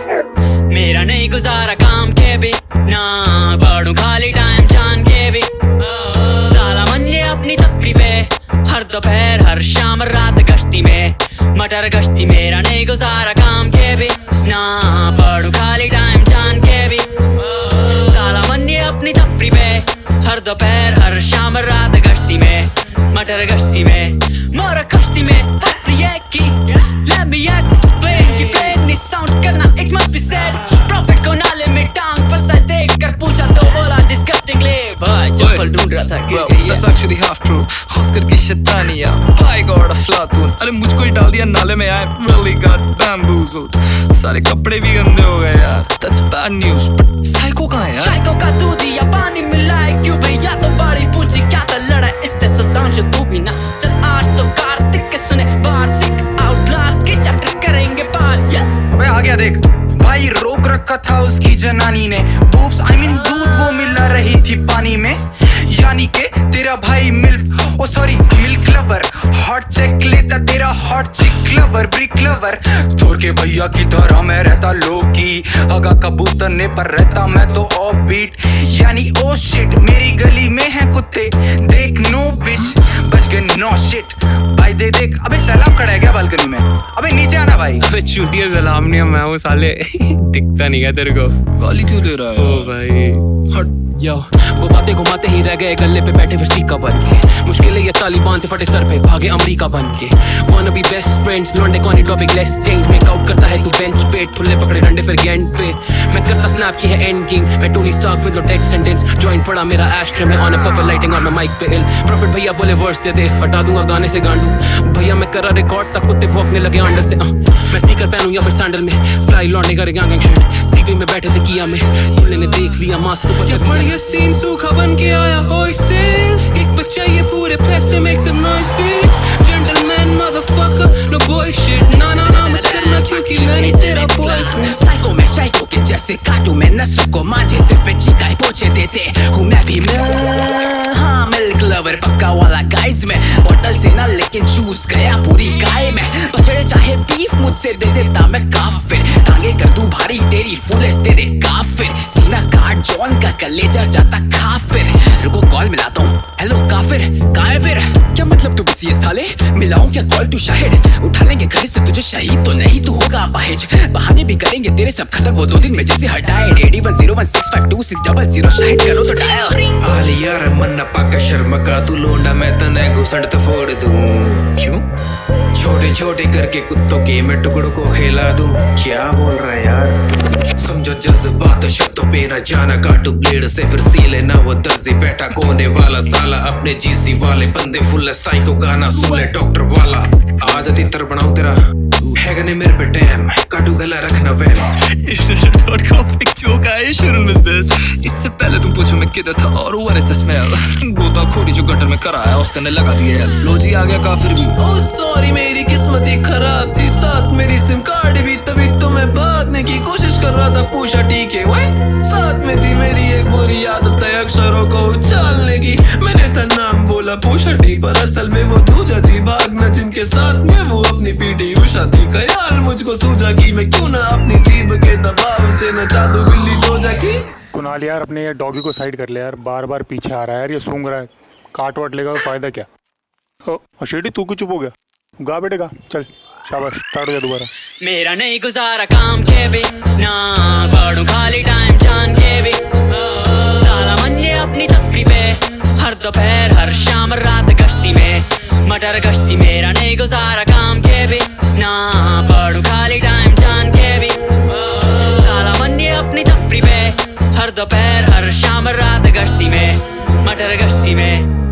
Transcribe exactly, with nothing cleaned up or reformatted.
मेरा नहीं गुजारा काम के भी ना पढ़ूं खाली टाइम जान के भी। साला मंजे अपनी तफरी पे हर दोपहर हर शाम रात गश्ती में मटर गश्ती। मेरा नहीं गुजारा काम के भी ना पढ़ूं खाली टाइम जान के भी। साला मंजे अपनी तफरी पे हर दोपहर हर शाम रात गश्ती में मटर गश्ती में मोर कश्ती में फस्त ये की let me explain कि प्लेन नहीं साउंड करना it must be said। Profit को नाले में टांग फसल देख कर पूछा तो बोला disgustingly भाई चप्पल ढूंढ रहा था गिर गई है। That's actually half true। खास करके शैतानिया by God अफलातून। अरे मुझको ही डाल दिया नाले में I really got bamboozled। सारे कपड़े भी गंदे हो गए यार। That's bad news। But psycho कहाँ है यार? साइको का दूध या पानी मिला है क्यों भैया तो बड़ी पूछी क्या तो लड़ा इससे सुल्तान जो तू भी ना चल आज तो कार्तिक के सुने बार सिक आउटलास्ट की चक्कर करेंगे पार। यस अबे आ गया देख भाई रोक रखा था उसकी जनानी ने बूब्स आई मीन दूध वो मिला रही थी पानी में यानी के तेरा भाई milf oh sorry milk lover hot check लेता तेरा हॉट चिक लवर ब्रिक लवर। थोर के भैया की तरह मैं रहता लोकी अगा कबूतर ने पर रहता मैं तो ऑफ बीट यानी ओ शिट मेरी गली में है कुत्ते देख नो बिच बच गए नो शिट भाई दे देख। अबे सलाम खड़ा है क्या बालकनी में? अबे नीचे आना भाई। अबे चूतिया सलाम नहीं मैं वो साले दिखता नहीं है तेरे को गाली क्यों दे रहा है? ओ भाई हट यो वो बातें घुमाते ही रह गए गले पे बैठे फिर सीका बन के मुश्किल ये तालिबान से फटे सर पे भागे अमेरिका बन के wanna be best friends लौंडे कौन topic less change make out करता है तू बेंच पे ठुल्ले पकड़े डंडे फिर गेंद पे मैं करता स्नैप की है एंड किंग मैं Tony Stark with no text sentence joint पड़ा मेरा एस्ट्रे में on a purple lighting on the mic पे इल प्रॉफिट भैया बोले वर्ड्स दे दे हटा दूंगा गाने से गांडू भैया मैं करा रिकॉर्ड तक कुत्ते भौंकने लगे अंडर से मैं स्नीकर पहनूं या फिर सैंडल में फ्लाई लौंडे करेंगे गैंग शिट सीपी में बैठे थे किया में दुल्हन ने देख लिया मास्क ऊपर ये बढ़िया सीन सूखा बन के आया वॉइसेस एक बच्चा ये पूरे पैसे make some noise bitch gentleman motherfucker no boy shit ना ना ना मत करना क्योंकि मैं नहीं तेरा बॉयफ्रेंड। साइको में साइको के जैसे काटू में नस्ल को मांझे से फिची का पोछे देते हूँ मैं भी मिल हाँ मिल्क लवर पक्का वाला गाइस में बोतल से ना लेकिन जूस गया पूरी गाय में पचड़े चाहे बीफ मुझसे दे देता मैं काफिर टांगे कर दूं भारी तेरी फूले तेरे काफिर सीना काट जॉन का कलेजा जाता काफिर रुको कॉल मिलाता हूँ हेलो काफिर कहाँ है फिर क्या मतलब तू किसी है साले मिलाऊं क्या कॉल तू शाहिद उठा लेंगे घर से तुझे शहीद तो नहीं तू होगा अपाहिज बहाने भी करेंगे तेरे सब खत्म वो दो दिन में जैसे हटाए eighty one zero one six five two six double zero शाहिद करो तो डायल आली यार मन पाका शर्म का तू लोंडा मैं तने घुसड़ तो फोड़ दूं क्यों छोटे छोटे करके कुत्तों के मैं टुकड़ों को खेला दूं क्या बोल रहा है यार समझो जज्बात शब्दों पे न जाना काटू ब्लेड से फिर सीले ना वो दर्जी बैठा कोने वाला साला अपने जीसी वाले बंदे फुल साइको गाना सुन ले डॉक्टर वाला आज तीतर बनाऊं तेरा है गने मेरे पे टैम काटू गला रखना वैम इससे पहले तुम पूछो मैं किधर था और what is the smell गोताखोरी जो गटर में कराया उसका ने लगा दिया लो जी आ गया काफिर भी। ओह सॉरी मेरी किस्मत ही खराब थी साथ मेरी सिम कार्ड भी तभी तो मैं भागने की कोशिश कर रहा था पूछा ठीक है वे साथ में थी मेरी एक बुरी आदत है अक्षरों को उछालने की मैंने था नाम बोला पूछा ठीक पर असल में वो दूजा थी भागना जिनके साथ में वो अपनी पीटी उषा थी ख्याल मुझको सूझा कि मैं क्यों ना अपनी जीभ के दबाव से नचा दूं बिल्ली डोजा की। कुणाल यार अपने ये डॉगी को साइड कर ले यार बार बार पीछे आ रहा है यार ये सूंघ रहा है काट वाट लेगा फायदा क्या। ओ शेडी तू क्यों चुप हो गया गा बेटे गा चल शाबाश स्टार्ट हो गया दोबारा। मेरा नहीं गुजारा काम के भी ना पढ़ूं खाली टाइम जान के भी साला मंजे अपनी तफरी पे हर दोपहर हर शाम रात गश्ती में मटर गश्ती। मेरा नहीं गुजारा काम के भी ना पढ़ूं खाली टाइम जान के भी साला मंजे अपनी तफरी पे हर दोपहर हर शाम रात गश्ती में मटर गश्ती में।